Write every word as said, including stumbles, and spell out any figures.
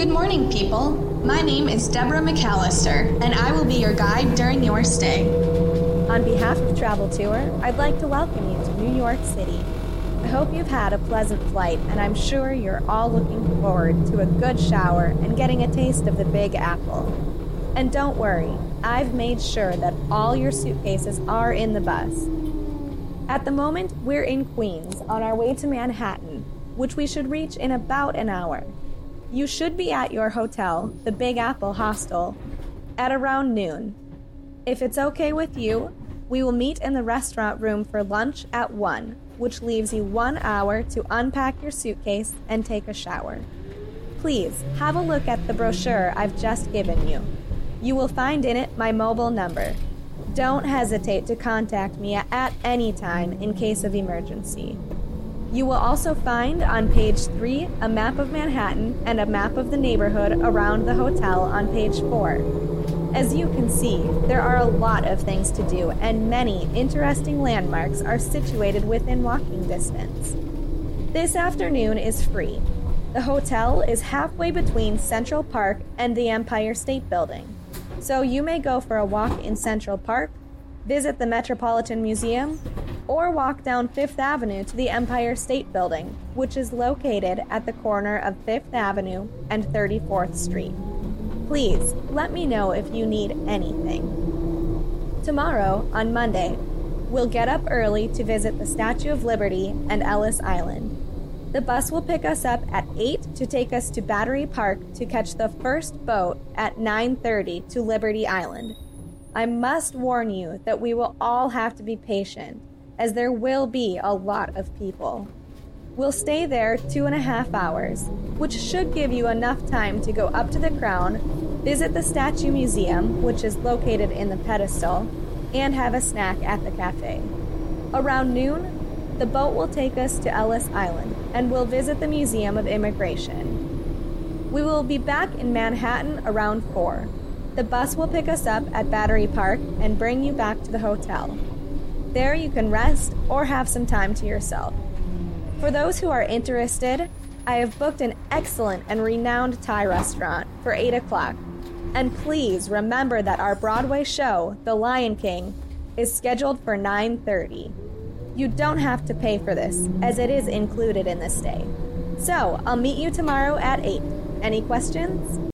Good morning, people. My name is Deborah McAllister, and I will be your guide during your stay. On behalf of Travel Tour, I'd like to welcome you to New York City. I hope you've had a pleasant flight, and I'm sure you're all looking forward to a good shower and getting a taste of the Big Apple. And don't worry, I've made sure that all your suitcases are in the bus. At the moment, we're in Queens on our way to Manhattan, which we should reach in about an hour. You should be at your hotel, the Big Apple Hostel, at around noon. If it's okay with you, we will meet in the restaurant room for lunch at one, which leaves you one hour to unpack your suitcase and take a shower. Please have a look at the brochure I've just given you. You will find in it my mobile number. Don't hesitate to contact me at any time in case of emergency. You will also find on page three a map of Manhattan and a map of the neighborhood around the hotel on page four. As you can see, there are a lot of things to do, and many interesting landmarks are situated within walking distance. This afternoon is free. The hotel is halfway between Central Park and the Empire State Building. So you may go for a walk in Central Park, visit the Metropolitan Museum, or walk down Fifth Avenue to the Empire State Building, which is located at the corner of Fifth Avenue and thirty-fourth Street. Please let me know if you need anything. Tomorrow, on Monday, we'll get up early to visit the Statue of Liberty and Ellis Island. The bus will pick us up at eight to take us to Battery Park to catch the first boat at nine thirty to Liberty Island. I must warn you that we will all have to be patient, as there will be a lot of people. We'll stay there two and a half hours, which should give you enough time to go up to the Crown, visit the Statue Museum, which is located in the pedestal, and have a snack at the cafe. Around noon, the boat will take us to Ellis Island, and we'll visit the Museum of Immigration. We will be back in Manhattan around four. The bus will pick us up at Battery Park and bring you back to the hotel. There you can rest or have some time to yourself. For those who are interested, I have booked an excellent and renowned Thai restaurant for eight o'clock. And please remember that our Broadway show, The Lion King, is scheduled for nine thirty. You don't have to pay for this, as it is included in the stay. So, I'll meet you tomorrow at eight. Any questions?